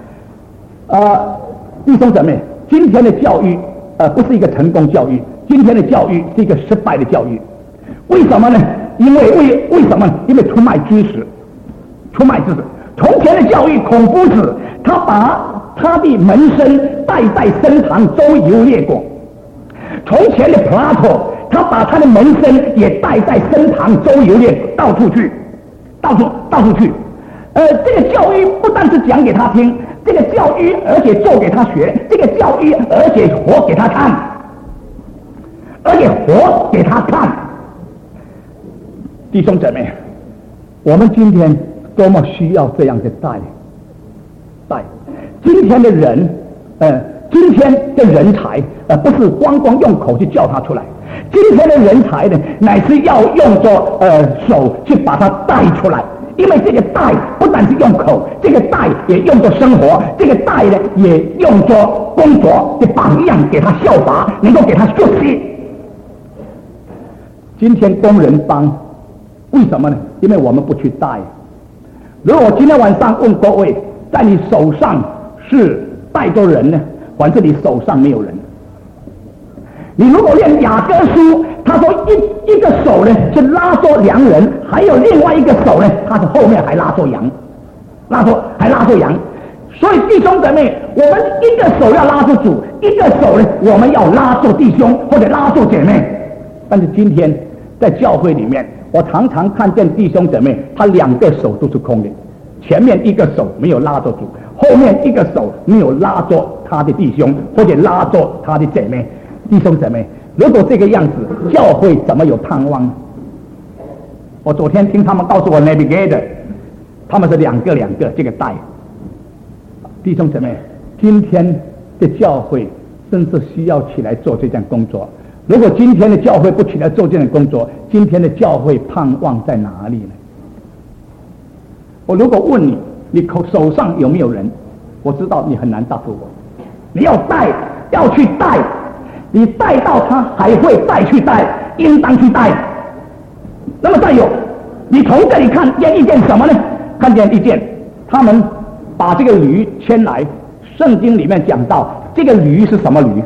S2: 弟兄姊妹，今天的教育不是一个成功教育，今天的教育是一个失败的教育。为什么呢？因为什么？因为出卖知识。从前的教育，孔夫子他把他的门生带在身旁周游列国。从前的柏拉图，他把他的门生也带在身旁周游列国，到处去。这个教育不但是讲给他听，这个教育而且做给他学，这个教育而且活给他看，弟兄姊妹，我们今天多么需要这样的带。今天的人，今天的人才，不是光用口去叫他出来。今天的人才呢，乃是要用着手去把他带出来。因为这个带不但是用口，这个带也用作生活，这个带呢也用作工作的榜样，给他效法，能够给他学习。今天工人帮，为什么呢？因为我们不去带。如果我今天晚上问各位，在你手上是带着人呢，还是你手上没有人？你如果念雅歌书，他说一个手呢是拉着羊人，还有另外一个手呢，他是后面还拉着羊。所以弟兄姊妹，我们一个手要拉住主，一个手呢我们要拉住弟兄或者拉住姐妹。但是今天在教会里面，我常常看见弟兄姊妹，他两个手都是空的，前面一个手没有拉着主，后面一个手没有拉着他的弟兄或者拉着他的姐妹。弟兄姊妹，如果这个样子，教会怎么有盼望呢？我昨天听他们告诉我 Navigator， 他们是两个这个带。弟兄姊妹，今天的教会真是需要起来做这件工作。如果今天的教会不起来做这件工作，今天的教会盼望在哪里呢？我如果问你，你手上有没有人？我知道你很难答复我。你要带，要去带。你带到他还会再去带，应当去带。那么再有，你从这里看见一件什么呢？看见一件，他们把这个驴牵来，圣经里面讲到这个驴是什么驴？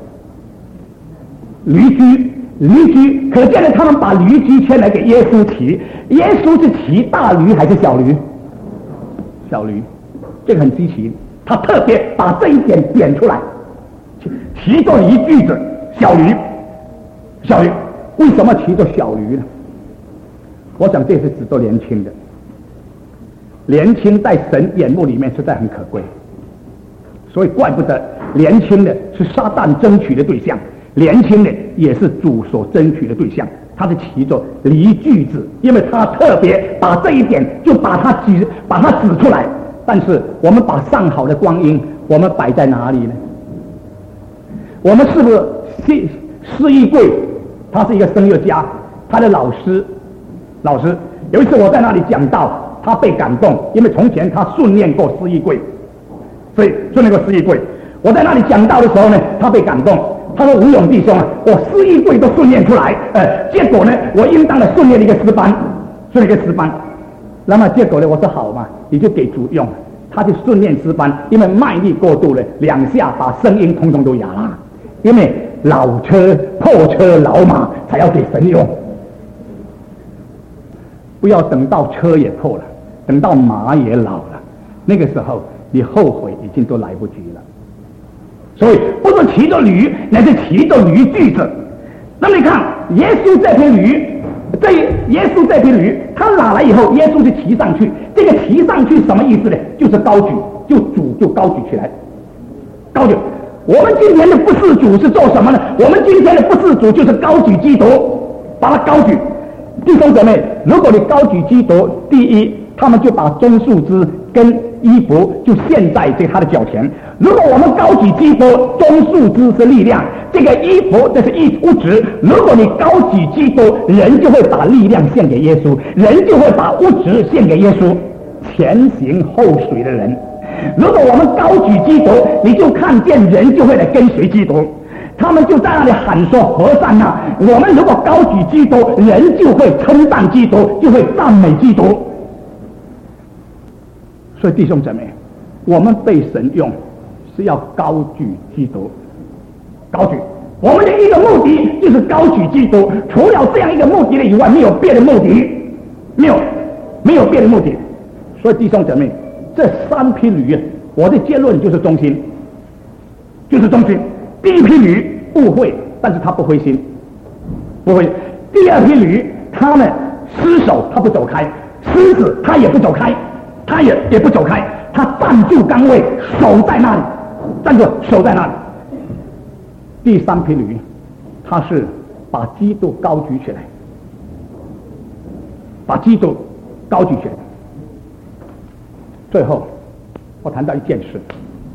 S2: 驴驹，可见呢，他们把驴驹牵来给耶稣骑。耶稣是骑大驴还是小驴？小驴，这个很稀奇，他特别把这一点点出来。骑着一句子小驴，为什么骑着小驴呢？我想这是指着年轻的，年轻在神眼目里面实在很可贵，所以怪不得年轻的是撒旦争取的对象，年轻的也是主所争取的对象。他是骑着驴句子，因为他特别把这一点就把它指出来。但是我们把上好的光阴我们摆在哪里呢？我们是不是施义贵？他是一个声乐家，他的老师有一次我在那里讲道，他被感动，因为从前他训练过施义贵，所以训练过施义贵。我在那里讲道的时候呢，他被感动，他说：“吴勇弟兄啊，我施义贵都训练出来，结果呢，我应当的训练了一个诗班。那么结果呢，我说好嘛，你就给主用。他去训练诗班，因为卖力过度了，两下把声音通通都哑了。因为老车、破车、老马才要给神用，不要等到车也破了，等到马也老了，那个时候你后悔已经都来不及了。所以不是骑着驴，乃是骑着驴句子。那么你看，耶稣这匹驴，他拿来以后，耶稣就骑上去。这个骑上去什么意思呢？就是高举，就高举起来，高举。我们今天的不是主是做什么呢？我们今天的不是主就是高举基督，把它高举。弟兄姊妹，如果你高举基督，第一，他们就把棕树枝跟衣服就献在他的脚前。如果我们高举基督，棕树枝是力量，这个衣服这是物质。如果你高举基督，人就会把力量献给耶稣，人就会把物质献给耶稣。前行后随的人，如果我们高举基督，你就看见人就会来跟随基督，他们就在那里喊说：和散那！我们如果高举基督，人就会称赞基督，就会赞美基督。所以弟兄姊妹，我们被神用是要高举基督，高举我们的一个目的就是高举基督，除了这样一个目的以外，没有别的目的，没有别的目的。所以弟兄姊妹，这三批驴，我的结论就是忠心，就是忠心。第一批驴误会，但是他不灰心，不会。第二批驴，他们失手，他不走开；狮子他也不走开，他也不走开，他站住岗位，守在那里，守在那里。第三批驴，他是把基督高举起来，把基督高举起来。最后，我谈到一件事，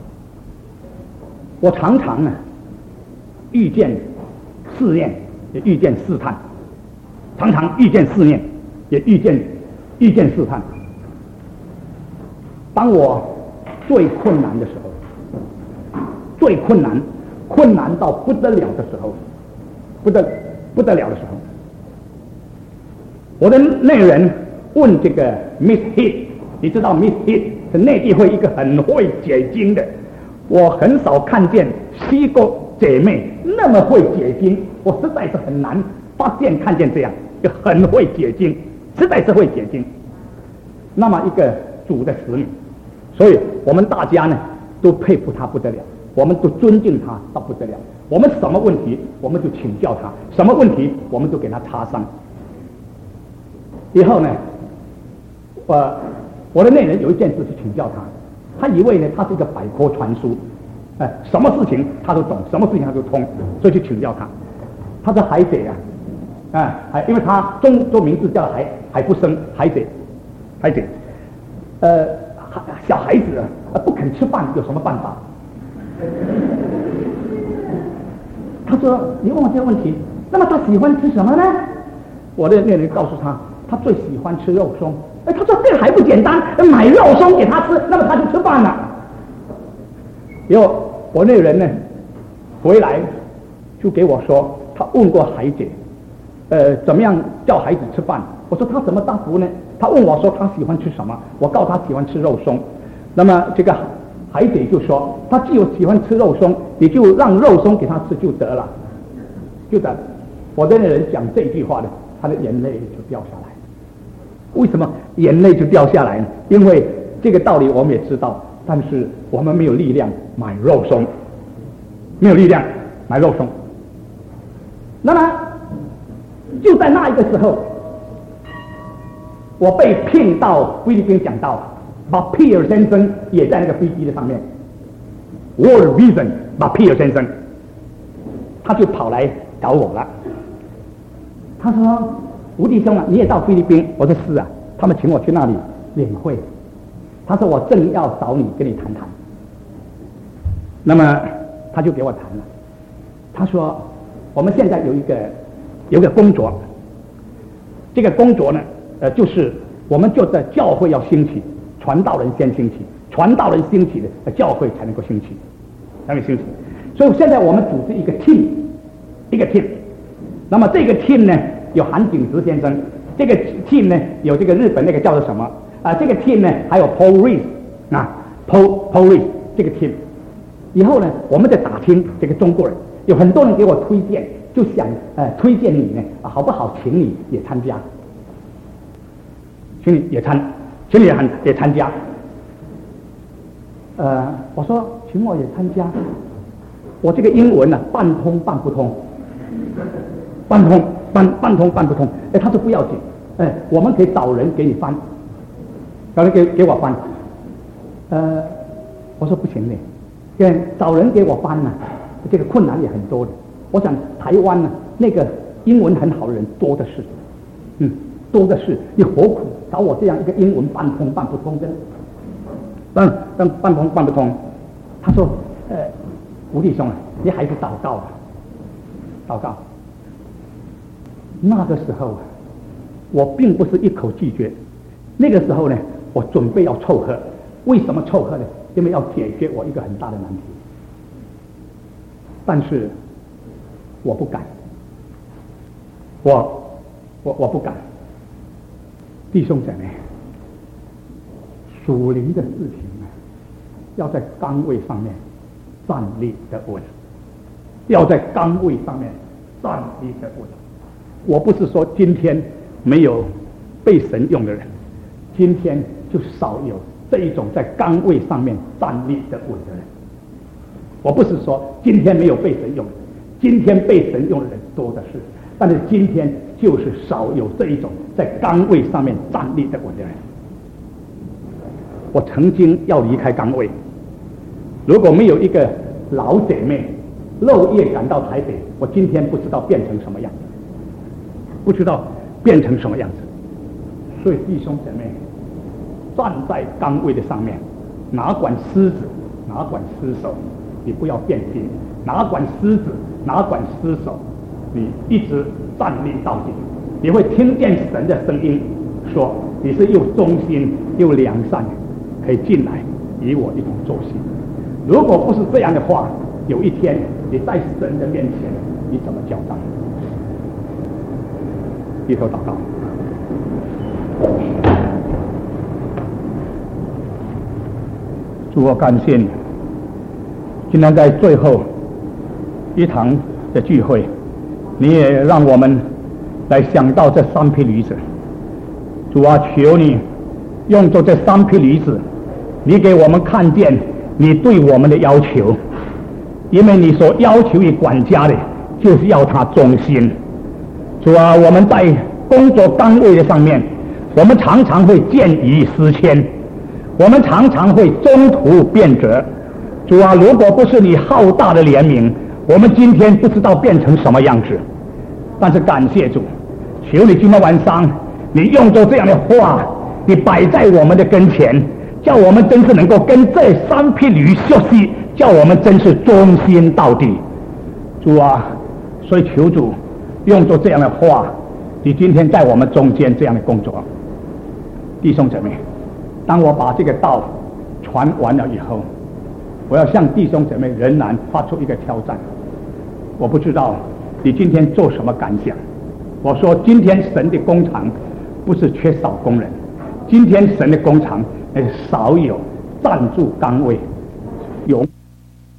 S2: 我常常呢遇见试验，也遇见试探，常常遇见试验，也遇见试探。当我最困难的时候，最困难到不得了的时候，不得了的时候，我的内人问这个 Miss Heath， 你知道 Miss Heath 是内地会一个很会解经的，我很少看见西国姐妹那么会解经，我实在是很难看见这样一个很会解经，实在是会解经，那么一个主的使女，所以我们大家呢都佩服他不得了，我们都尊敬他到不得了。我们什么问题我们就请教他，什么问题我们就给他插上。以后呢，我的内人有一件事去请教他，他以为呢他是一个百科传书，什么事情他都懂，什么事情他都通，所以去请教他。他是海姐因为他中名字叫海福生，海姐，小孩子不肯吃饭有什么办法？他说：“你问我这个问题，那么他喜欢吃什么呢？”我的内人告诉他，他最喜欢吃肉松。他说这个还不简单，买肉松给他吃，那么他就吃饭了。以后我那人呢回来就给我说，他问过海姐，怎么样叫孩子吃饭？我说他怎么答复呢？他问我说他喜欢吃什么，我告诉他喜欢吃肉松。那么这个海姐就说，他既有喜欢吃肉松，你就让肉松给他吃就得了，就得了。我的那人讲这句话呢，他的眼泪就掉下来。为什么眼泪就掉下来呢？因为这个道理我们也知道，但是我们没有力量买肉松，没有力量买肉松。那么就在那一个时候，我被聘到菲律宾讲道，把皮尔先生也在那个飞机的上面。World Vision 把皮尔先生，他就跑来找我了。他说：“吴弟兄啊，你也到菲律宾？”我说：“是啊，他们请我去那里领会。”他说：“我正要找你，跟你谈谈。”那么他就给我谈了。他说：“我们现在有一个工作，这个工作呢，就是我们觉得教会要兴起，传道人先兴起，传道人兴起的教会才能够兴起，才能兴起。所以现在我们组织一个 team。那么这个 team 呢，有韩景直先生，这个 team 呢有这个日本那个叫做什么这个 team 呢还有 Paul Rees，Paul Rees 这个 team。以后呢，我们在打听这个中国人，有很多人给我推荐，就想推荐你呢好不好？请你也参加，请你也参加。我说请我也参加，我这个英文呢半通半不通。半通半不通，他说不要紧，我们可以找人给你翻，找人给我翻，我说不行的，找人给我翻呢，这个困难也很多的。我想台湾呢，那个英文很好的人多的是，多的是，你何苦找我这样一个英文半通半不通的？ 但办不通。他说：“吴弟兄啊，你还是祷告吧，祷告。”那个时候，我并不是一口拒绝。那个时候呢，我准备要凑合。为什么凑合呢？因为要解决我一个很大的难题。但是我不敢，我不敢。弟兄姐妹，属灵的事情呢，要在岗位上面站立得稳，要在岗位上面站立得稳。我不是说今天没有被神用的人，今天就少有这一种在岗位上面站立得稳的人。我不是说今天没有被神用，今天被神用的人多的是，但是今天就是少有这一种在岗位上面站立得稳的人。我曾经要离开岗位，如果没有一个老姐妹漏夜赶到台北，我今天不知道变成什么样子，不知道变成什么样子。所以弟兄姐妹，站在岗位的上面，哪管狮子，哪管尸首，你不要变心；哪管狮子，哪管尸首，你一直站立到底。你会听见神的声音说，你是又忠心又良善，可以进来与我一同作戏。如果不是这样的话，有一天你在神的面前，你怎么交账？低头祷告。主，我感谢你，今天在最后一堂的聚会，你也让我们来想到这3匹驴子。主啊，求你用着这3匹驴子，你给我们看见你对我们的要求，因为你所要求于管家的，就是要他忠心。主啊，我们在工作岗位的上面，我们常常会见异思迁，我们常常会中途变折。主啊，如果不是你浩大的怜悯，我们今天不知道变成什么样子。但是感谢主，求你今天晚上你用着这样的话，你摆在我们的跟前，叫我们真是能够跟这3匹驴学习，叫我们真是忠心到底。主啊，所以求主用着这样的话，你今天在我们中间这样的工作。弟兄姐妹，当我把这个道传完了以后，我要向弟兄姐妹仍然发出一个挑战。我不知道你今天做什么感想。我说今天神的工厂不是缺少工人，今天神的工厂少有站住岗位有